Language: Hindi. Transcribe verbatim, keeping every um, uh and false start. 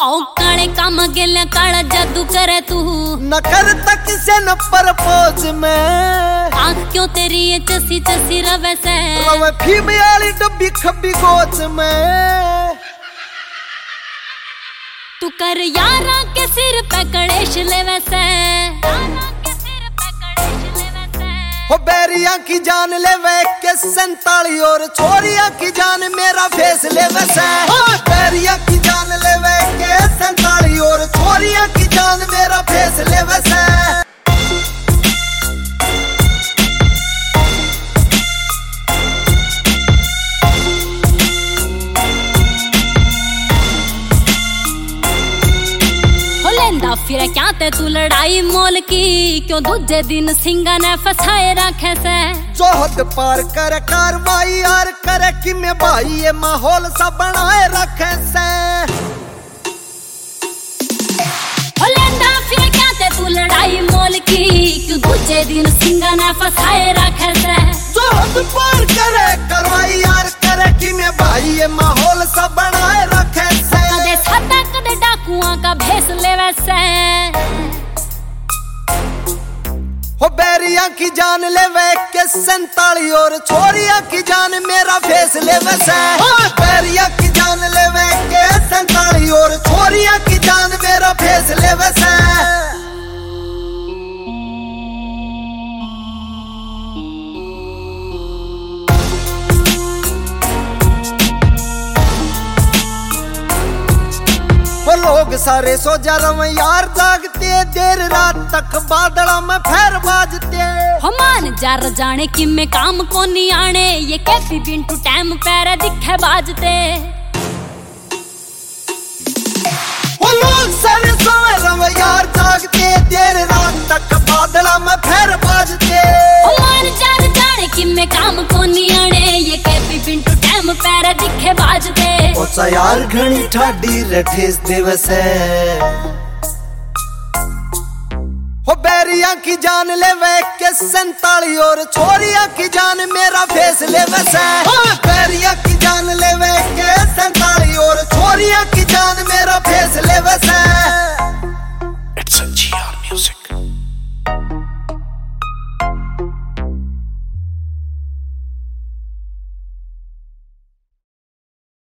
आओ काले काम गेल्या काला जादू करे तू न करता किसे न परपोज में आँख क्यों तेरी ये चसी चसी रवे से रवे फीमे वाली डब्बी खब्बी गोच में तू कर यारा के सिर पे कड़ेश ले वैसे हो बैरिया की जान ले वे के संताली और छोरिया की जान मेरा फेस ले वैसे बैरिया की जान ले वे के संताली और छोरिया की जान मेरा फेस ले वैसे फिर क्या ते तू लड़ाई मोल की क्यों दूजे दिन सिंगा ने फसाए रखे से जो हद पार कर कार्रवाई यार करे कि मैं भाई ये माहौल सा बनाए रखे से होलेंदा फिर क्या ते तू लड़ाई मोल की क्यों दूजे दिन सिंगा ने फसाए रखे से जो हद पार करे कार्रवाई यार करे कि मैं भाई ये माहौल सा बनाए रखे से कदे सादा कदे डाकुआं का भेस ले वैसे हो बैरिया की जान ले वे के संताली और छोरिया की जान मेरा फेस ले वैसे बैरिया की जान ले वे के संताली और छोरिया की जान मेरा फेस ले वैसे लोग सारे सो जा रहे यार जागते देर रात तक बादला में फेर बाजते हमान जार जाने कि मैं काम को नहीं आने ये कैसी बिंटू टाइम पैर दिखे बाजते वो लोग सारे सो रहे यार जागते देर रात तक बादला में फेर बाजते हमान जार जाने कि मैं काम को नहीं आने ये कैसी बिंटू टाइम पैर दिखे बाजते ओसा यार घनी ठाडी रठेस दिवस है हो बैरिया की जान ले वे के संताली और छोरिया की जान मेरा फेस ले वैसे बैरिया की जान ले वे के संताली और छोरिया की जान मेरा